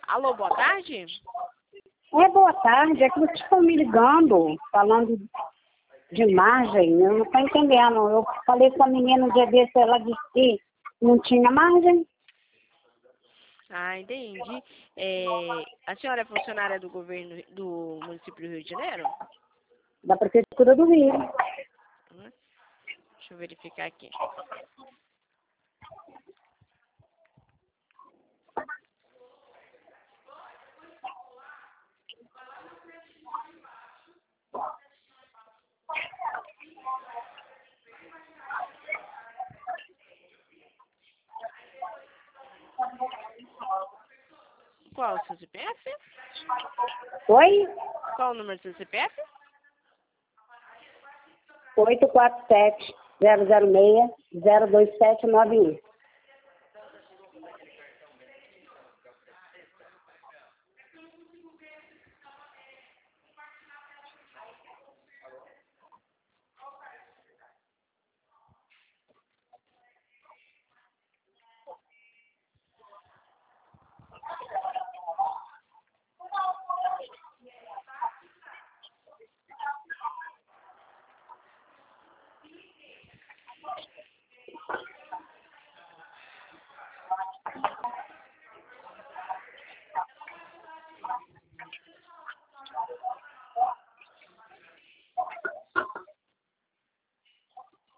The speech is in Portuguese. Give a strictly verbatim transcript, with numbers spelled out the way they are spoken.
Alô, boa tarde? É, boa tarde. É que vocês estão me ligando, falando de margem. Eu não estou entendendo. Eu falei com a menina um dia desse, ela disse que não tinha margem. Ah, entendi. É, a senhora é funcionária do governo do município do Rio de Janeiro? Da Prefeitura do Rio. Hum, Deixa eu verificar aqui. Qual é o seu C P F? Oi? Qual o número do seu C P F? oito quatro sete, zero zero seis, zero dois sete nove um.